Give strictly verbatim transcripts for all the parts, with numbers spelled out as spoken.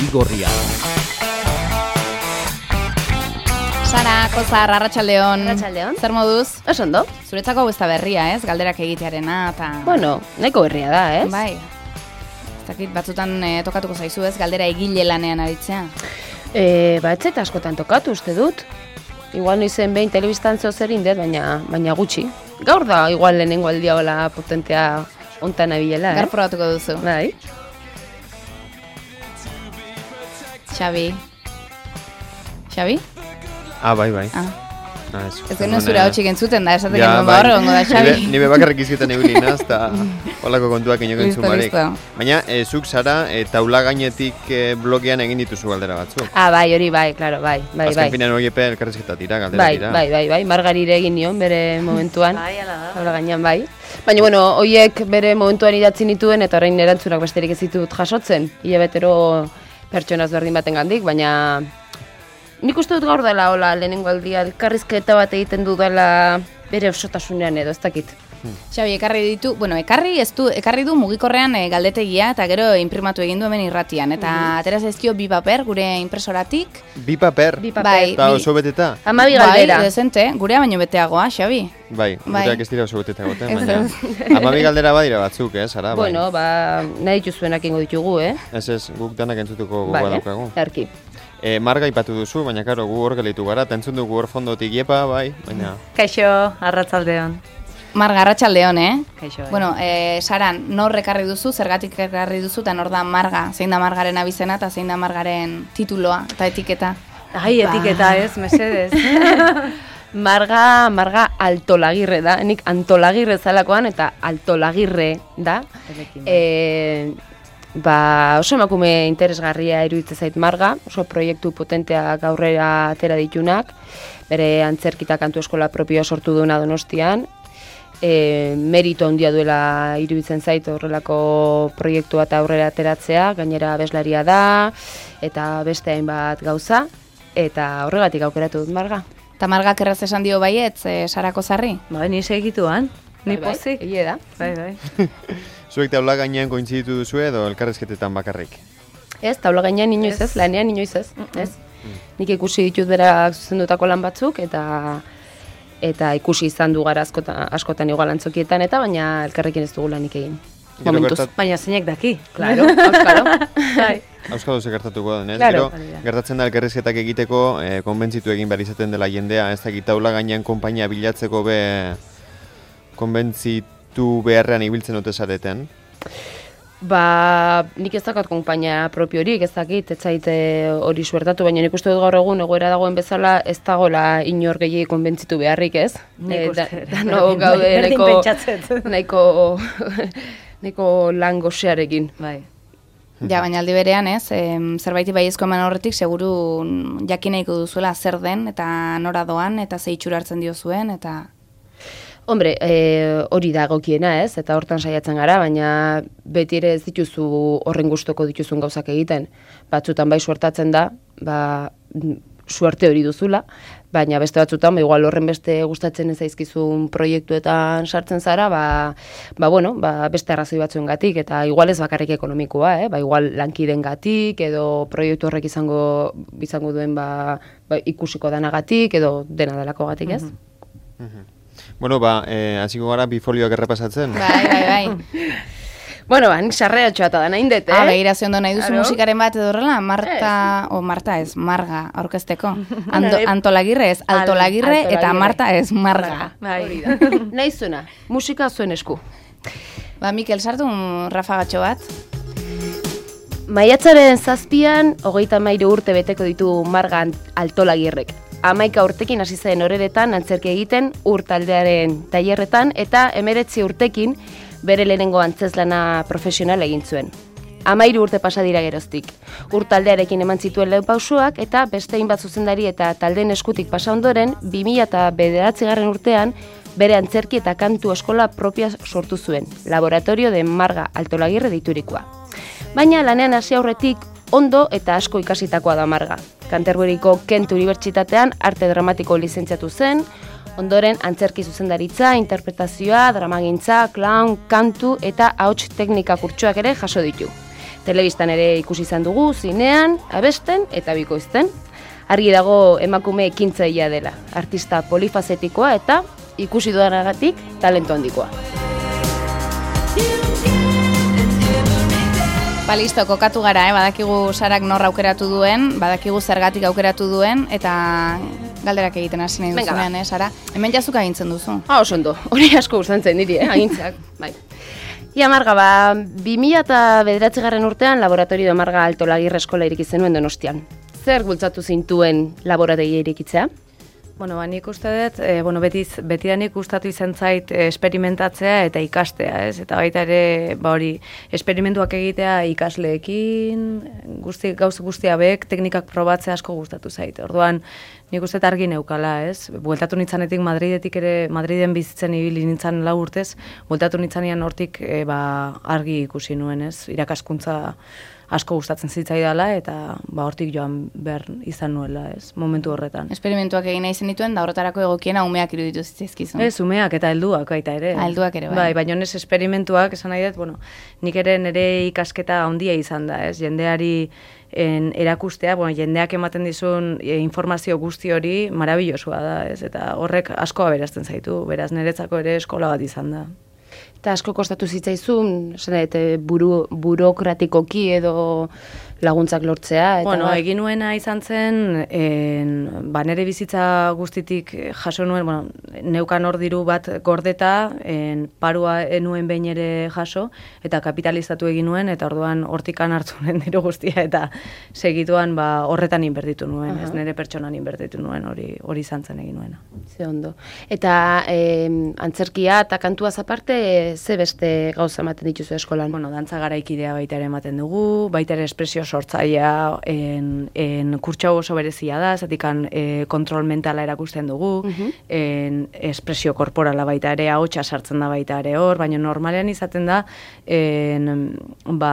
Zigorria. Sara, Kozar, Arratsaldeon. Arratsaldeon. Zer moduz? Oso ondo. Zuretzako ez da berria, ez? Galderak egitearena eta... Bueno, nahiko berria da, ez? Bai. Ez dakit, batzutan eh, tokatuko zaizu, ez? Galdera egile lanean aritzea. E, ba, etzet askotan tokatu, uste dut. Igual noizen behin telebistan zer indet, baina, baina gutxi. Gaur da, igual lehenengo aldia hola potentea ontan abilela, Gar eh? probatuko duzu. Bai. Xabi. Xabi? Ah, bai, bai. Ah. Ah, ez. Ez genuen zura hotxik entzuten da, esaten Ja, genuen bai. ba horrengo da, Xabi. Nire, nire bakarrik izketan ebilina, eta holako kontuak inoko Listo, entzumarek. listo. Baina, e, zuk Sara, e, taula gainetik e, blogean egin dituzu galdera batzuk. Ah, bai, hori bai, claro, bai, bai, Azken bai. finean hori epe elkarrizketa dira, galdera Bai, dira. bai, bai, bai, margarire egin nion bere momentuan. Bai, ala da. Habla gainean, bai. Baina, bueno, hoiek bere momentuan idatzi nituen eta orain erantzunak besterik ez ditut jasotzen. Hilabetero pertsonaz berdin baten gandik, baina... Nik uste dut gaur dela, hola, lehenengo aldia, elkarrizketa bat egiten dudala bere osotasunean edo, ez dakit. Xabi, ekarri ditu, bueno, ekarri ez du, ekarri du mugikorrean e, galdetegia eta gero inprimatu egin du hemen irratian. Eta atera zaizkio bi paper gure impresoratik. Bi paper, Bi Bai, eta bi- oso beteta. Hamabi galdera. Bai, dezente, gurea baino beteagoa, Xabi. Bai, Bai. gureak ez dira oso beteta goten, Ez, baina... Amabi galdera badira batzuk, eh, Sara, bai. Bueno, ba, nahi dituzuenak ingo ditugu, eh? Ez ez, guk danak entzutuko gogoa Bai, daukagu. erki. E, marga ipatu duzu, baina karo, gu hor gelitu gara, eta entzun dugu hor fondotik iepa, bai, baina... Kaixo, Arratsaldeon. Marga, Arratsaldeon, eh? Kaixo. bai. Bueno, eh, Saran, nor ekarri duzu, zergatik ekarri duzu, eta nor da Marga, zein da Margaren abizena, eta zein da Margaren tituloa eta etiketa. Ai, etiketa ez, mesedez. Marga, Marga Altolagirre da, nik Antolagirre zalakoan eta Altolagirre da. Erekin, bai. E, ba, oso emakume interesgarria iruditzen zait Marga, oso proiektu potenteak aurrera atera ditunak, bere antzerkita kantu eskola propioa sortu duena Donostian, e, merito handia duela iruditzen zait horrelako proiektua eta aurrera ateratzea, gainera abeslaria da, eta beste hainbat gauza, eta horregatik aukeratu dut Marga. Eta Margak erraz esan dio baietz, eh, Sara Kozarri? Bai, ni segituan. Ni Bai, bai, pozik. egie da. Bai, bai. Zuek taula gainean kointziditu duzu edo elkarrezketetan bakarrik? Ez, taula gainean inoiz ez, Ez. lanean inoiz ez, ez. Nik ikusi ditut berak zuzendutako lan batzuk eta eta ikusi izan du gara askotan, askotan igual antzokietan eta baina elkarrekin ez dugu lanik egin. Gero Momentuz. gertat- Baina zeinek daki. Claro, auskalo. Bai. Auskalo ze gertatuko den, ez? Claro. Gero, gertatzen da elkarrizketak egiteko, e, konbentzitu egin behar izaten dela jendea, ez dakit taula gainean konpainia bilatzeko be konbentzitu beharrean ibiltzen ote zareten. Ba, nik ez dakat konpainia propiorik, ez dakit, ez zaite hori suertatu, baina nik uste dut gaur egun egoera dagoen bezala ez dagoela inor gehiagik konbentzitu beharrik, ez? Nik Eh, uste. da- dano gaude Berdin nahiko, pentsatzen. nahiko, nahiko lan gosearekin. Bai. Ja, baina aldi berean, ez, em, zerbaiti baiezko eman horretik, seguru mm, jakineiko duzuela zer den, eta nora doan, eta ze itxura hartzen diozuen, eta... Hombre, e, hori da egokiena, ez? Eta hortan saiatzen gara, baina beti ere ez dituzu horren gustoko dituzun gauzak egiten. Batzutan bai suertatzen da, ba, mm, suerte hori duzula, baina beste batzutan, ba, igual horren beste gustatzen ez zaizkizun proiektuetan sartzen zara, ba, ba, bueno, ba, beste arrazoi batzuengatik eta igual ez bakarrik ekonomikoa, eh? Ba, igual lankidengatik edo proiektu horrek izango izango duen ba, ba, ikusiko danagatik edo dena delakogatik, ez? Bueno, ba, e, hasiko gara bi folioak errepasatzen. Bai, bai, bai. Bueno, ba, nik sarreatxoa eta da nahi dut, eh? Ah, begira ze ondo nahi duzu Claro. musikaren bat edo horrela, Marta, o Marta ez, Marga, aurkezteko. Ando, Antolagirre ez, Altolagirre, eta Altolagirre. Marta ez, Marga. Bai. Nahi zuena, musika zuen esku. Ba, Mikel, sartu un rafagatxo bat. Maiatzaren zazpian, hogeita mairu urte beteko ditu Marga Altolagirrek. Hamaika urtekin hasi zen horeretan antzerki egiten ur taldearen tailerretan eta hemeretzi urtekin bere lehenengo antzezlana profesional egin zuen. Hamairu urte pasa dira geroztik. Ur taldearekin eman zituen lehen pausoak eta beste hainbat zuzendari eta taldeen eskutik pasa ondoren, bi mila bederatzigarren urtean bere antzerki eta kantu eskola propia sortu zuen, Laboratorio de Marga Altolagirre deiturikoa. Baina lanean hasi aurretik ondo eta asko ikasitakoa da Marga. Canterburyko Kent Unibertsitatean arte dramatiko lizentziatu zen, ondoren antzerki zuzendaritza, interpretazioa, dramagintza, clown, kantu eta ahots teknika kurtsoak ere jaso ditu. Telebistan ere ikusi izan dugu, zinean, abesten eta bikoizten. Argi dago emakume ekintzailea dela, artista polifazetikoa eta ikusi dudanagatik talento handikoa. Ba, listo, kokatu gara, eh? Badakigu Sarak nor aukeratu duen, badakigu zergatik aukeratu duen, eta galderak egiten hasi nahi duzunean, eh, Sara? Hemen jazuk agintzen duzu. Ah, oso ondo, hori asko gustatzen niri, eh, agintzeak, bai. Ia, Marga, ba, bi mila bederatzigarren urtean laboratorio Marga Altolagirre eskola iriki zenuen Donostian. Zer bultzatu zintuen laborategia irikitzea? Bueno, ba, nik uste dut, e, bueno, beti, betidanik gustatu izan zait e, esperimentatzea eta ikastea, ez? Eta baita ere, ba hori, esperimentuak egitea ikasleekin, guzti, gauz guztia bek, teknikak probatzea asko gustatu zait. Orduan, nik uste dut argi neukala, ez? Bueltatu nintzanetik Madridetik ere, Madriden bizitzen ibili nintzan lau urtez, bueltatu nintzanean hortik e, ba, argi ikusi nuen, ez? Irakaskuntza asko gustatzen zitzaidala eta ba hortik joan behar izan nuela, ez, momentu horretan. Esperimentuak egin nahi zenituen, da horretarako egokiena umeak iruditu zitzaizkizun. Ez, umeak eta helduak baita ere. Helduak ere, bai. Bai, baina ez esperimentuak, esan nahi dut, bueno, nik ere nire ikasketa handia izan da, ez, jendeari en, erakustea, bueno, jendeak ematen dizun e, informazio guzti hori marabilosua da, ez, eta horrek asko aberazten zaitu, beraz niretzako ere eskola bat izan da. Eta asko kostatu zitzaizun, buru, burokratikoki edo laguntzak lortzea. Eta bueno, ba... egin nuena izan zen, en, ba, nere bizitza guztitik jaso nuen, bueno, neukan hor diru bat gordeta, en, parua enuen behin ere jaso, eta kapitalizatu egin nuen, eta orduan hortikan hartu nuen diru guztia, eta segituan ba, horretan inbertitu nuen, uh-huh. ez nere pertsonan inbertitu nuen, hori hori izan zen egin nuena. Ze ondo. Eta eh, antzerkia eta kantuaz aparte, ze beste gauza ematen dituzu eskolan? Bueno, dantza garaikidea baita ere ematen dugu, baita ere espresio sortzailea en, en kurtsa oso berezia da, zatikan e, kontrol mentala erakusten dugu, uh-huh. en, espresio korporala baita ere, ahotsa sartzen da baita ere hor, baina normalean izaten da, en, ba,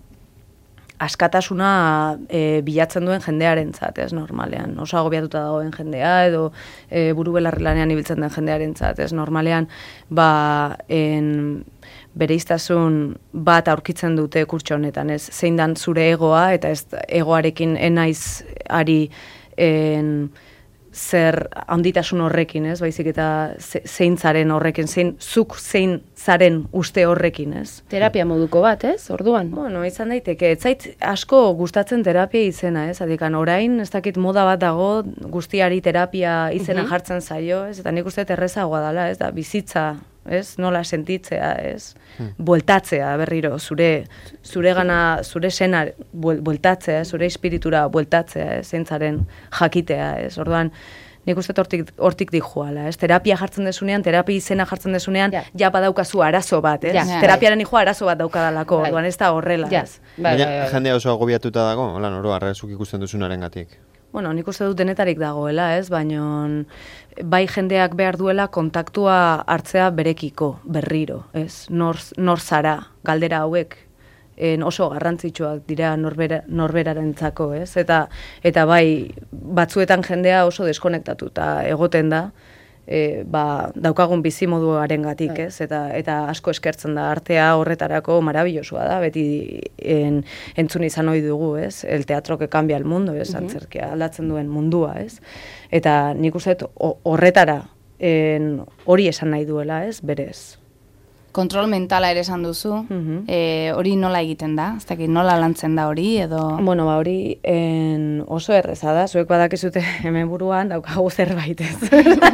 askatasuna e, bilatzen duen jendearentzat, ez, normalean. Oso agobiatuta dagoen jendea, edo e, buru belarri lanean ibiltzen den jendearentzat, ez, normalean, ba, en, bereiztasun bat aurkitzen dute kurtso honetan, ez, zein dan zure egoa, eta ez egoarekin enaiz ari en, zer handitasun horrekin, ez, baizik eta zein zaren horrekin, zein, zuk zein zaren uste horrekin, ez. Terapia moduko bat, ez, orduan? Bueno, izan daiteke, ez zait asko gustatzen terapia izena, ez, adikan orain, ez dakit moda bat dago, guztiari terapia izena uh-huh. jartzen zaio, ez, eta nik uste errezagoa dela, ez, da, bizitza, ez, nola sentitzea, ez, hmm. bueltatzea berriro, zure, zure gana, zure sena bueltatzea, zure espiritura bueltatzea, ez, zeintzaren jakitea, ez, orduan, nik uste hortik, hortik dijoala, ez, terapia jartzen desunean, terapia izena jartzen desunean, ja, ja badaukazu arazo bat, ez, ja, terapiaren nijoa arazo bat daukadalako, bai. Orduan ez da horrela, ja. ez. Bai, bai, bai. Jendea oso agobiatuta dago, hola noro, arrezuk ikusten duzunaren gatik. Bueno, nik uste dut denetarik dagoela, ez, baina bai jendeak behar duela kontaktua hartzea berekiko, berriro, ez, nor, nor zara, galdera hauek, en oso garrantzitsuak dira norbera, norberarentzako, ez, eta, eta bai batzuetan jendea oso deskonektatuta egoten da, E, ba, daukagun bizimoduaren gatik, ez? Eta, eta asko eskertzen da, artea horretarako marabilosua da, beti en, entzun izan ohi dugu, ez? El teatro que cambia el mundo, ez? Uh-huh. Antzerkia aldatzen duen mundua, ez? Eta nik uste horretara en, hori esan nahi duela, ez? Berez. Kontrol mentala ere esan duzu, uh-huh. e, hori nola egiten da? Ez dakit nola lantzen da hori, edo... Bueno, ba hori en, oso erreza da, zuek badakizute hemen buruan daukagu zerbait, ez?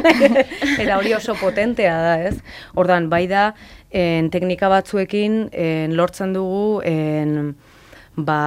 Eta hori oso potentea da, ez? Ordan bai da, en, teknika batzuekin en, lortzen dugu en, ba,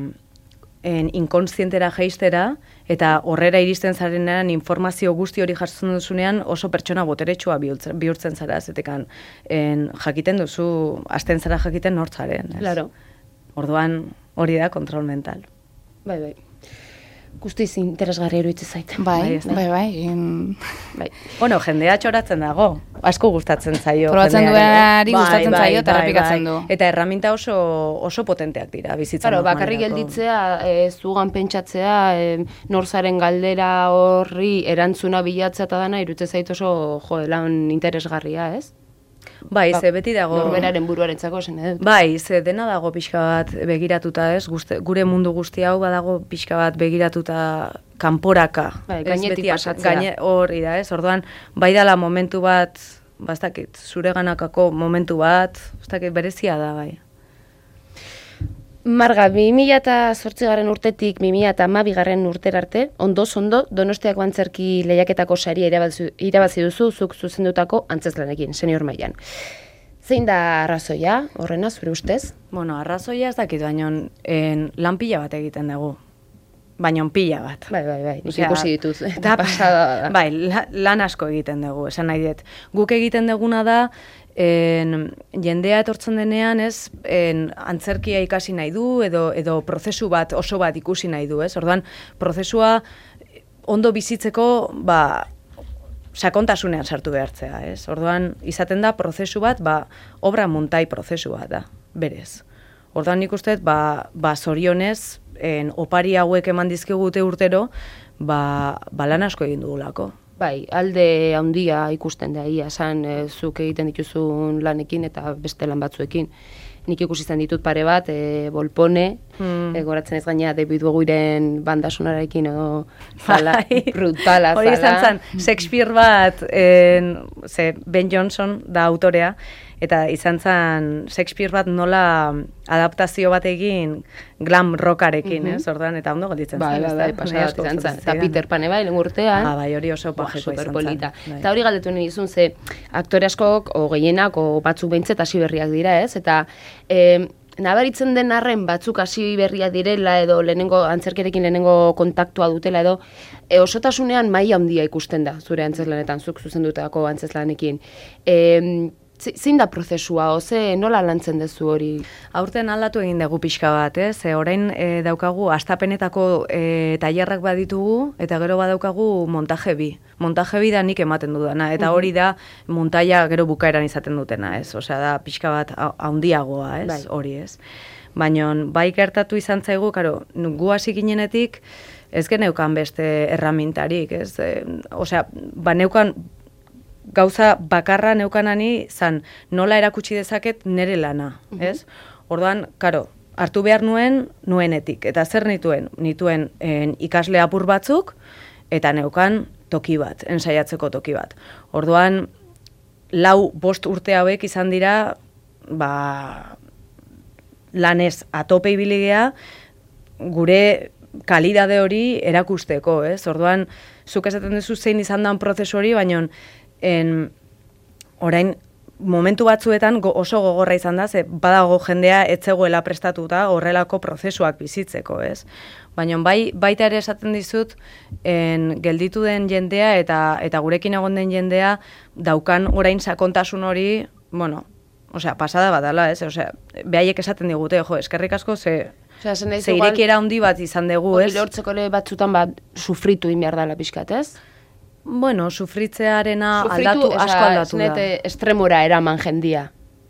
en, inkonstientera jeistera, eta horrera iristen zarenean informazio guzti hori jartzen duzunean oso pertsona boteretsua bihurtzen, bihurtzen zara, zetekan en, jakiten duzu, azten zara jakiten nortzaren. Claro. Orduan hori da kontrol mental. Bai, bai. Guztiz interesgarri iruditzen zait. Bai, bai, bai, bai, in... bai. Bueno, jendea txoratzen dago, asko gustatzen zaio. Probatzen duenari bai, gustatzen bai, zaio eta bai, errepikatzen bai. du. Eta erraminta oso, oso potenteak dira, bizitzan Claro, bakarrik gelditzea, e, zugan pentsatzea, e, norzaren galdera horri erantzuna bilatzea eta dana, iruditzen zait oso, jo, lan interesgarria, ez? Bai, ze beti dago... Norberaren buruarentzako esan edo. Bai, ze dena dago pixka bat begiratuta, ez? Guzte, gure mundu guzti hau badago pixka bat begiratuta kanporaka. Bai, gainetik pasatzea. Gaine hori da, ez? Orduan, bai dala momentu bat, bastakit, zure ganakako momentu bat, bastakit, berezia da, bai. Marga, bi mila zortzigarren urtetik bi mila hamabigarren urtera arte, ondoz ondo, Donostiako antzerki lehiaketako saria irabazi, irabazi duzu, zuk zuzendutako antzeslanekin, senior mailan. Zein da arrazoia, horrena, zure ustez? Bueno, arrazoia ez dakit, baina lan pila bat egiten dugu. Baina pila bat. Bai, bai, bai, nik ikusi dituz, eta pasada da. Bai, la, lan asko egiten dugu, esan nahi dut. Guk egiten duguna da, En, jendea etortzen denean, ez, en, antzerkia ikasi nahi du, edo, edo prozesu bat, oso bat ikusi nahi du, ez? Orduan, prozesua ondo bizitzeko, ba, sakontasunean sartu behartzea, ez? Orduan, izaten da prozesu bat, ba, obra montai prozesu bat da, berez. Orduan nik uste, ba, ba zorionez, en, opari hauek eman dizkigute urtero, ba, ba lan asko egin dugulako. Bai, alde handia ikusten da, ia, esan e, zuk egiten dituzun lanekin eta beste lan batzuekin. Nik ikusi izan ditut pare bat, e, Bolpone, hmm. e, goratzen ez gaina David Bowie'ren banda sonorarekin edo zala, brutala zala. Hori izan zen, Shakespeare bat, en, ze Ben Jonson da autorea, eta izan zen Shakespeare bat nola adaptazio bat egin glam rockarekin, mm-hmm. ez, orduan, eta ondo gelditzen bai, zen. Bai, bai, pasa bat izan zen. Eta Peter Pan bai, lehen urtean. Ah, bai, hori oso pajeko izan zen. Eta hori galdetu nahi izun, ze aktore askok, o gehienak, o batzuk behintzet hasi berriak dira, ez, eta e, nabaritzen den arren batzuk hasi berriak direla, edo lehenengo, antzerkerekin lehenengo kontaktua dutela, edo e, osotasunean maila handia ikusten da, zure antzeslanetan, zuk zuzendutako antzeslanekin. E, Zein da prozesua, oze, nola lantzen dezu hori? Aurten aldatu egin dugu pixka bat, ez? E, orain e, daukagu astapenetako e, tailerrak baditugu, eta gero badaukagu montaje bi. Montaje bi da nik ematen dudana, eta hori da montaia gero bukaeran izaten dutena, ez? Osea, da pixka bat handiagoa, ez? Bai. Hori, ez? Baina, bai gertatu izan zaigu, karo, gu hasi ginenetik, ez geneukan beste erramintarik, ez? E, osea, ba neukan gauza bakarra neukanani zan nola erakutsi dezaket nire lana, ez? Orduan, karo, hartu behar nuen nuenetik, eta zer nituen? Nituen en, ikasle apur batzuk, eta neukan toki bat, ensaiatzeko toki bat. Orduan, lau bost urte hauek izan dira, ba, lanez atope ibiligea, gure kalidade hori erakusteko, ez? Orduan, zuk esaten duzu zein izan dan prozesu hori, baina En, orain, momentu batzuetan go, oso gogorra izan da, ze badago jendea etzegoela prestatuta horrelako prozesuak bizitzeko, ez? Baina bai, baita ere esaten dizut, en, gelditu den jendea eta eta gurekin egon den jendea daukan orain sakontasun hori, bueno, osea, pasada badala, ez? Osea, behaiek esaten digute, jo, eskerrik asko, ze... Osea, zen ze irekiera handi bat izan dugu, ez? Hori lortzeko ere batzutan bat sufritu inbiar dela pixkat, ez? Bueno, sufritzearena aldatu, esa, asko aldatu da. Sufritu, estremora eraman jendia.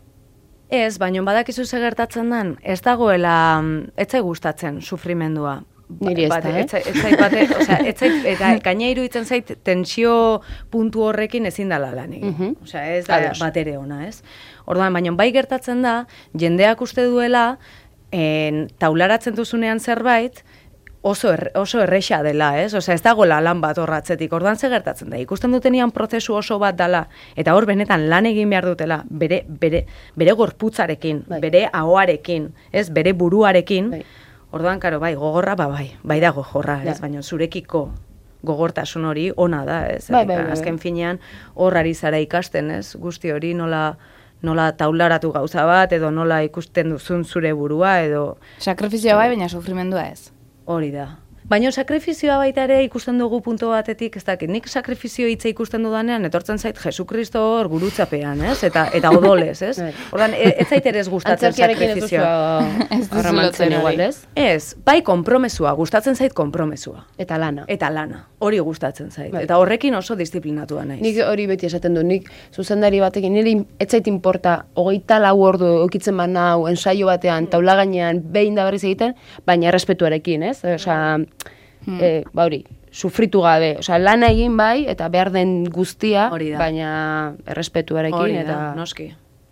Ez, baina badakizu ze gertatzen den, ez dagoela, etzai gustatzen sufrimendua. Niri ez da, eh? Etzai bate, osea, etzai, eta gaina iruditzen zait, tensio puntu horrekin ezin dala lan egin. Uh -huh. Osea, ez da bat ere ona, ez? Orduan, baina bai gertatzen da, jendeak uste duela, en, taularatzen duzunean zerbait, oso, er, oso erresa dela, ez? Osea, ez dago lan bat horratzetik. Orduan ze gertatzen da. Ikusten dutenian prozesu oso bat dela, eta hor benetan lan egin behar dutela, bere, bere, bere gorputzarekin, bai. Bere ahoarekin, ez? Bere buruarekin. Bai. Orduan, karo, bai, gogorra, ba, bai, bai da gogorra, ez? Ja. Baina zurekiko gogortasun hori ona da, ez? Bai, bai, bai. Azken finean, hor ari zara ikasten, ez? Guzti hori nola... nola taularatu gauza bat, edo nola ikusten duzun zure burua, edo... Sakrifizioa bai, baina sufrimendua ez. Hori da. Baina sakrifizioa baita ere ikusten dugu punto batetik, ez dakit, nik sakrifizio hitza ikusten dudanean, etortzen zait Jesukristo hor gurutzapean, ez? Eta, eta odolez, ez? Ordan ez zait ere ez gustatzen sakrifizioa. Ez duzu lotzen igual, ez? Ez, bai konpromesua, gustatzen zait konpromesua. Eta lana. Eta lana, hori gustatzen zait. Bai. Eta horrekin oso disiplinatua naiz. Nik hori beti esaten du, nik zuzendari batekin, niri ez zait inporta, hogeita lau ordu okitzen ban nau, ensaio batean, taula gainean, behin da berriz egiten, baina errespetuarekin, ez? Osea, Hmm. E, ba hori, sufritu gabe, osea, lana egin bai, eta behar den guztia, Hori da. baina errespetuarekin, Hori da, eta... noski.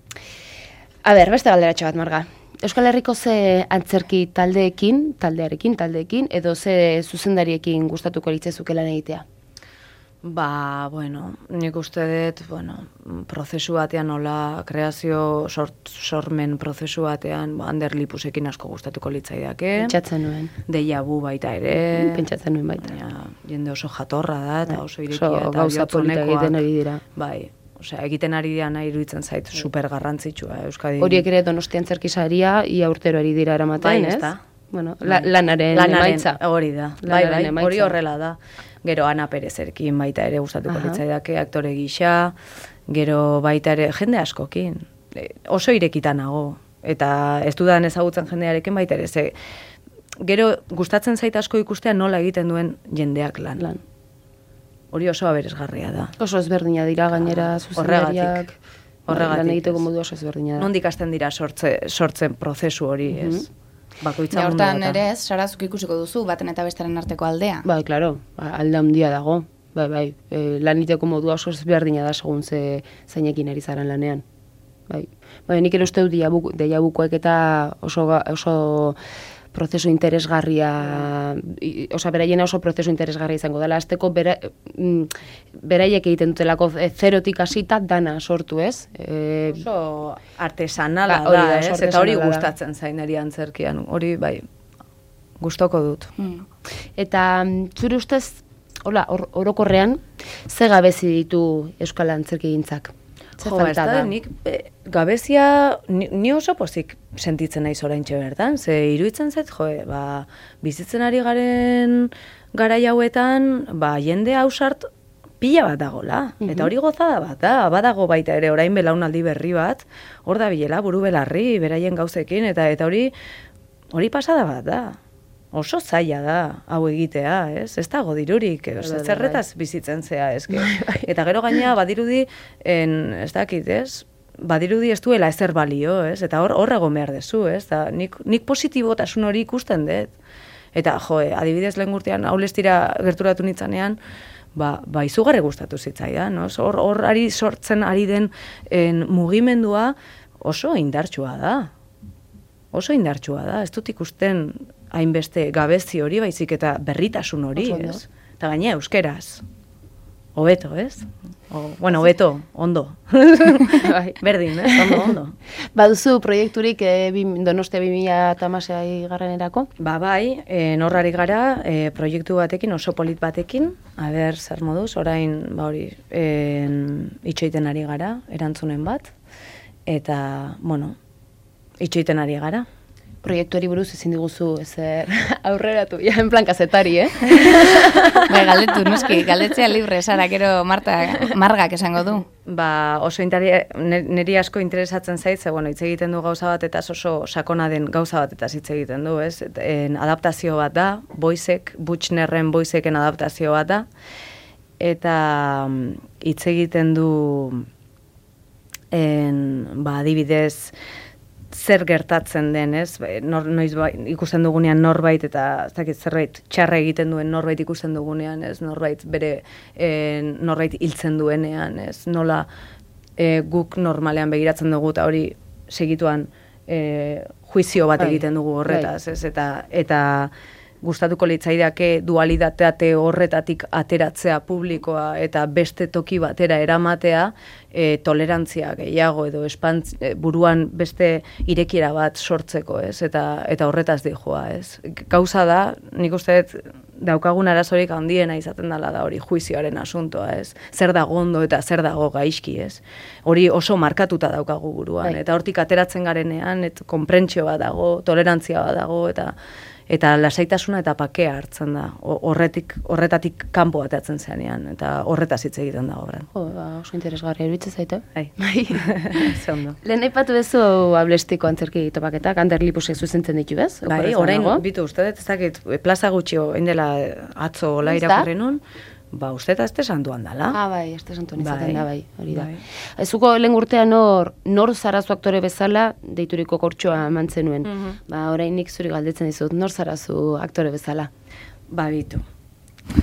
A ber, beste galderatxo bat, Marga. Euskal Herriko ze antzerki taldeekin, taldearekin, taldeekin, edo ze zuzendariekin gustatuko litzezuke lan egitea? Ba, bueno, nik uste dut, bueno, prozesu batean nola, kreazio sort, sormen prozesu batean, ba, Ander Lipusekin asko gustatuko litzaidake. Pentsatzen nuen. Deia bu baita ere. Pentsatzen nuen baita. Baina, jende oso jatorra da, eta oso irekia, Oso eta gauza bihotz polita honekoak. egiten ari dira. Bai, osea, egiten ari dira nahi iruditzen zait super garrantzitsua, Euskadi. Horiek ere Donostian antzerkisaria, ia urtero ari dira eramaten, Bai, ez? ezta? Bueno, la, lanaren, Lanaren, emaitza. hori da. Bai, Lanaren bai, emaitza. hori horrela da. Gero Ana Perezerkin baita ere gustatuko Aha. litzaidake, aktore gisa, gero baita ere jende askokin. E, oso irekita nago. Eta ez dudan ezagutzen jendearekin baita ere, ze gero gustatzen zait asko ikustea nola egiten duen jendeak lan. Lan. Hori oso aberesgarria da. Oso ezberdina dira gainera zuzendariak. Horregatik. Horregatik, Lan egiteko ez. modu oso ezberdina da. Nondik hasten dira sortze, sortzen prozesu hori, ez? Bakoitza Ja, mundu hortan data. ere ez, sarazuk ikusiko duzu, baten eta bestaren arteko aldea. Bai, klaro, alde handia dago. Bai, bai, e, lan egiteko modua oso ezberdina da segun ze zeinekin ari zaren lanean. Bai, bai, nik ere uste dut diabuko, diabukoek eta oso, ga- oso prozesu interesgarria, i- osea, beraiena oso prozesu interesgarria izango dela. Azteko bera, mm, beraiek egiten dutelako e, zerotik hasita dana sortu, ez? E, Oso artesanala Ba, hori da, da, ez? oso Eta hori artesanala da. gustatzen zainari antzerkian. Hori, bai, gustoko dut. Mm. Eta mm, zure ustez, hola, or, orokorrean, ze gabezi ditu Euskal Antzerkigintzak? Ze Jo, ba, ez falta da, da? nik e, gabezia, ni, ni oso pozik sentitzen naiz oraintxe bertan, ze iruditzen zait, jo, e, ba, bizitzen ari garen garai hauetan, ba, jende ausart pila bat dagola, eta hori gozada bat da, badago baita ere orain belaunaldi berri bat, hor da bilela buru belarri, beraien gauzekin, eta eta hori hori pasada bat da. Oso zaila da hau egitea, ez? Ez dago dirurik, ez, bai, zerretaz bizitzen zea, eske. Eta gero gainea badirudi, en, ez dakit, ez? Badirudi ez duela ezer balio, ez? Eta hor hor egon behar dezu, ez? Da, nik, nik positibotasun hori ikusten dut. Eta, jo, eh, adibidez lehen urtean, aulestira gerturatu nitzanean, ba, ba izugarri gustatu zitzaidan, no? Hor, hor ari sortzen ari den en, mugimendua oso indartsua da. Oso indartsua da, ez dut ikusten hainbeste gabezi hori, baizik eta berritasun hori, Oso ondo. ez? Eta gainea euskeraz. Hobeto, ez? O, bueno, hobeto, ondo. Bai. Berdin, ez? Ondo, ondo. Baduzu proiekturik e, bi- Donostia bi mila hamasei garrenerako? Ba bai, e, norrari gara, e, proiektu batekin, oso polit batekin, a ber, zer moduz, orain, ba hori, e, itxoiten ari gara, erantzunen bat, eta, bueno, itxoiten ari gara. Proiektuari buruz ezin diguzu ezer aurreratu, ja, en plan kazetari, eh? Bai, galdetu, noski, galdetzea libre, Sara, gero Marta, Margak esango du. Ba, oso intari, niri asko interesatzen zait, ze, bueno, hitz egiten du gauza bat, eta oso sakona den gauza bat, eta hitz egiten du, ez? En, adaptazio bat da, Boizek, Butchnerren Boizeken adaptazio bat da, eta mm, hitz egiten du, en, ba, adibidez, zer gertatzen den, ez? Nor, noiz bai, ikusten dugunean norbait eta ez dakit zerbait txarra egiten duen norbait ikusten dugunean, ez? Norbait bere e, norbait hiltzen duenean, ez? Nola e, guk normalean begiratzen dugu eta hori segituan e, juizio bat Bai, egiten dugu horretaz, ez? Eta eta gustatuko litzaidake dualitate horretatik ateratzea publikoa eta beste toki batera eramatea, e, tolerantzia gehiago edo espantz, e, buruan beste irekiera bat sortzeko, ez? Eta eta horretaz dijoa, ez? Gauza da, nik uste dut daukagun arazorik handiena izaten dela da hori juizioaren asuntoa, ez? Zer dago ondo eta zer dago gaizki, ez? Hori oso markatuta daukagu buruan, Bai. eta hortik ateratzen garenean, et konprentsio bat dago, tolerantzia bat dago, eta eta lasaitasuna eta pakea hartzen da. O- Horretik, horretatik kanpo atatzen zenean, eta horretaz hitz egiten da obran. Jo, ba, oso interesgarria iruditzen zaite. Bai. Ze ondo. Lehen aipatu bezu ablestiko antzerki topaketak, Ander Lipusek zuzentzen ditu, bez? Bai, Okerrez orain, banago? bitu, uste dut, ez dakit, plaza gutxio, indela atzo hola Ez da? irakurri nun, ba, uste eta este santuan dala. Ah, bai, este santuan izaten Bai, da, bai, hori da. bai. Ezuko lehen urtean nor, nor zarazu aktore bezala deituriko kortxoa eman zenuen. Mhm. Ba, orain nik zuri galdetzen dizut, nor zarazu aktore bezala? Ba, bitu.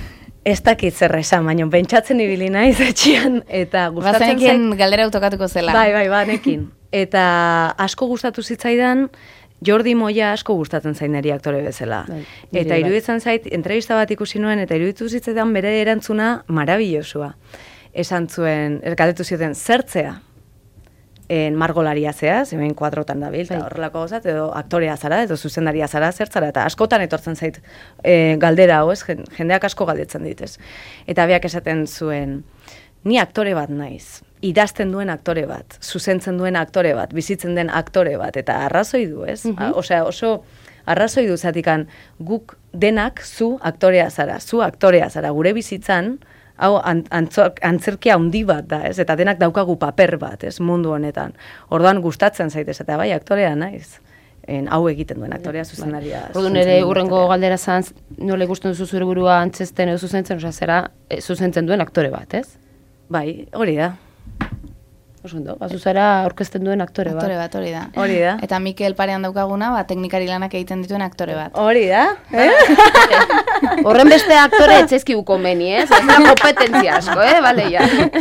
Ez dakit zer esan, baina pentsatzen ibili naiz etxean, eta gustatzen zait... Bazenekin galdera autokatuko zela. Bai, bai, banekin. Eta asko gustatu zitzaidan, Jordi Moya asko gustatzen zain niri aktore bezala. Bai, eta iruditzen zait, entrevista bat ikusi nuen, eta iruditu zitzaidan bere erantzuna marabillosoa. Esan zuen, galdetu zioten, zertzea? En margolaria zeaz, hemen kuadrotan dabil, eta horrelako gozat, edo aktorea zara, edo zuzendaria zara, zertzara, eta askotan etortzen zait e, galdera hau, ez, jendeak asko galdetzen ditez. Eta beak esaten zuen, ni aktore bat naiz, idazten duen aktore bat, zuzentzen duen aktore bat, bizitzen den aktore bat, eta arrazoi du, ez? Mm-hmm. Osea, oso arrazoi du zatikan, guk denak zu aktorea zara, zu aktorea zara, gure bizitzan, hau antzerkia handi bat da, ez? Eta denak daukagu paper bat, ez? Mundu honetan. Orduan gustatzen zaitez, eta bai, aktorea naiz. En, hau egiten duen aktorea zuzenaria. Orduan ere urrengo galdera zan, nola ikusten duzu zure burua antzesten edo zuzentzen, osea, zera zuzentzen duen aktore bat, ez? Bai, hori da. Oso ondo, bazu zara aurkezten duen aktore bat. Aktore bat, hori da. Hori da. Eta Mikel parean daukaguna, ba, teknikari lanak egiten dituen aktore bat. Hori da. Eh? Horren beste aktore etzaizkigu komeni, ez? Ez da kompetentzia asko, eh? Bale, ja.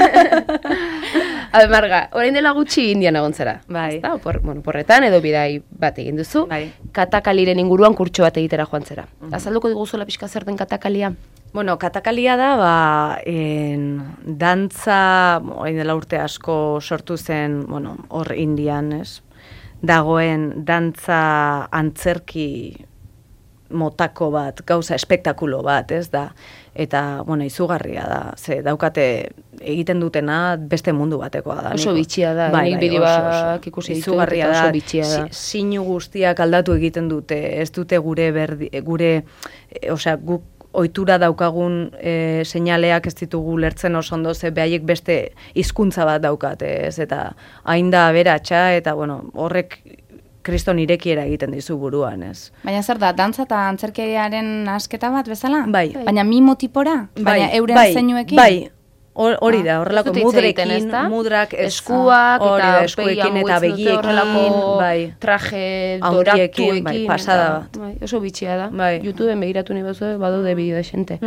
Habe, Marga, orain dela gutxi Indian egon zara. Bai. Ezta? Por, bueno, porretan edo bidai bat egin duzu. Bai. Katakaliren inguruan kurtso bat egitera joan zera. Mm-hmm. Azalduko diguzuela pixka zer den katakalia? Bueno, katakalia da, ba, en, dantza, orain dela urte asko sortu zen, bueno, hor Indian, ez? Dagoen dantza antzerki motako bat, gauza espektakulo bat, ez da? Eta, bueno, izugarria da, ze daukate egiten dutena beste mundu batekoa da. Oso bitxia da, bai, nik bideoak ikusi ditut, eta oso bitxia da. Sinu guztiak aldatu egiten dute, ez dute gure, berdi, gure e, osea, guk ohitura daukagun e, seinaleak ez ditugu lertzen oso ondo, ze behaiek beste hizkuntza bat daukate, ez? Eta hain da aberatsa, eta, bueno, horrek kriston irekiera egiten dizu buruan, ez? Baina zer da, dantza eta antzerkiaren asketa bat bezala? Bai. Baina mimo tipora? Bai, Baina euren bai, zeinuekin? Bai, hori da, horrelako mudrekin, mudrak, eskuak, eta eskuekin eta begiekin, bai, traje doratuekin, bai, pasada bat. Bai, oso bitxia da. Bai. YouTubeen begiratu nahi bazu, badaude bideo de xente.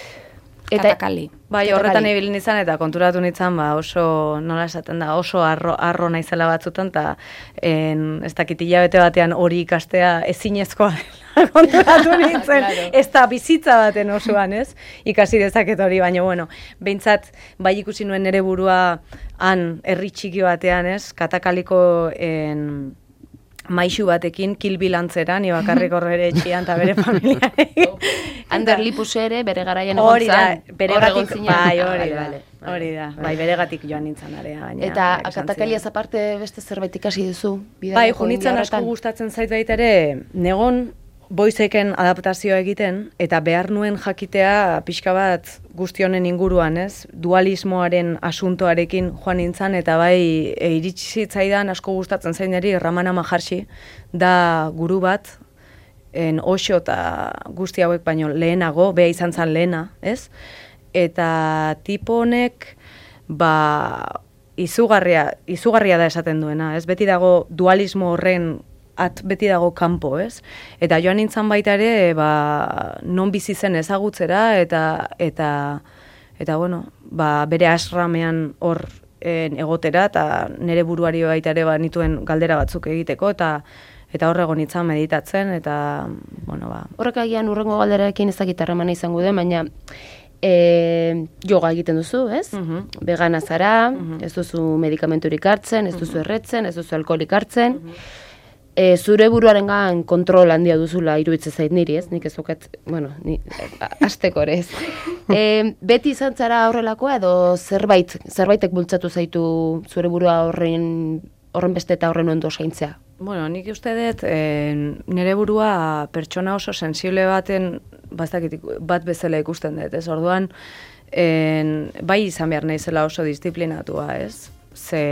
Eta katakali. Bai, horretan ibilin izan eta konturatu nintzen, ba, oso, nola esaten da, oso arro, arro naizela batzutan, eta ez dakit hilabete batean hori ikastea ezinezkoa konturatu nintzen, ez da bizitza baten osoan, ez? Ikasi dezaket hori, baina, bueno, behintzat, bai ikusi nuen nere burua han herri txiki batean, ez? Katakaliko en, maixu batekin kilbilantzera, ni bakarrik horre etxian eta bere familiarekin. Ander Lipus ere bere garaian egon hori da, zan. beregatik, bai, hori da. Hori da, bai, beregatik joan nintzen area. Baina, eta katakaliaz aparte beste zerbait ikasi duzu? Bai, junitzen asko gustatzen zait baita ere, negon Boizeken adaptazioa egiten, eta behar nuen jakitea pixka bat guztionen inguruan, ez? Dualismoaren asuntoarekin joan nintzen, eta bai e, iritsi zitzaidan asko gustatzen zainari Ramana Maharshi da guru bat, en Osho eta guzti hauek baino lehenago, beha izan zen lehena, ez? Eta tipo honek, ba, izugarria, izugarria da esaten duena, ez? Beti dago dualismo horren at beti dago kanpo, ez? Eta joan nintzen baita ere, ba, non bizi zen ezagutzera, eta, eta, eta bueno, ba, bere asramean hor en, egotera, eta nire buruari baita ere ba, nituen galdera batzuk egiteko, eta eta horrego nintzen meditatzen, eta, bueno, ba. Horrek agian urrengo galderarekin ez dakit harremana izango den, baina e, yoga egiten duzu, ez? Uh-huh. Vegana zara, uh-huh. Ez duzu medikamenturik hartzen, ez duzu erretzen, ez duzu alkoholik hartzen, uh-huh. E, zure buruarengan kontrol handia duzula iruditzen zait niri, ez? Nik ez oket, bueno, ni asteko ere ez. E, beti izan zara horrelakoa edo zerbait, zerbaitek bultzatu zaitu zure burua horren, horren beste eta horren ondo zaintzea? Bueno, nik uste dut, e, nire burua pertsona oso sensible baten bat bezala ikusten dut, ez? Orduan, en, bai izan behar naizela oso disiplinatua, ez? Ze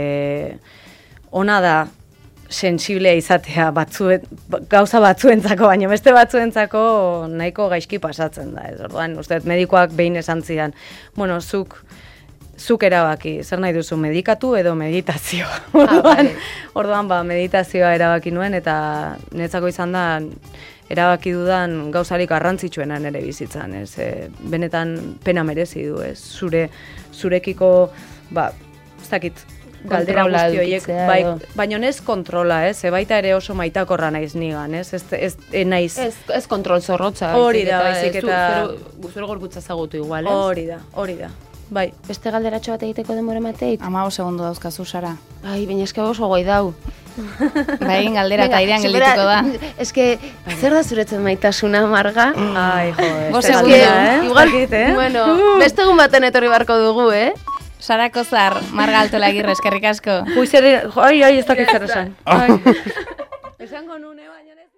ona da, sensiblea izatea batzuen, gauza batzuentzako, baina beste batzuentzako nahiko gaizki pasatzen da. Ez orduan, uste, medikoak behin esan zidan, bueno, zuk, zuk erabaki, zer nahi duzu, medikatu edo meditazio. Ah, Orduan, bai. orduan ba, meditazioa erabaki nuen, eta netzako izan da, erabaki dudan gauzarik garrantzitsuena nire bizitzan, ez? E, benetan pena merezi du, ez? Zure, zurekiko, ba, ez dakit, galdera Kontrola guzti horiek, edukitzea bai, edo. baina ez kontrola, ez? E, baita ere oso maitakorra naiz nigan, ez? Ez, ez, ez naiz. Ez, ez kontrol zorrotza. Hori da, baizik eta- Zure gorputza zagutu igual, ez? Hori da, hori da. Bai, Beste galderatxo bat egiteko denbora mateit? Amago segundu dauzkazu, Sara. Ai, baina eske oso goi dau. Ba egin galdera eta Venga, airean supera- geldituko da. Eske, zer da zuretzen maitasuna, Marga? ai, jo, ez Bost da segundo, galdera, eh? Igual, dakit, eh? Bueno, beste egun baten etorri barko dugu, eh? Sara Kozar, Marga Altolagirre, eskerrik asko. Juizere, ai, ai, ez dakit zer esan. Ai. Esango nune, baina ez.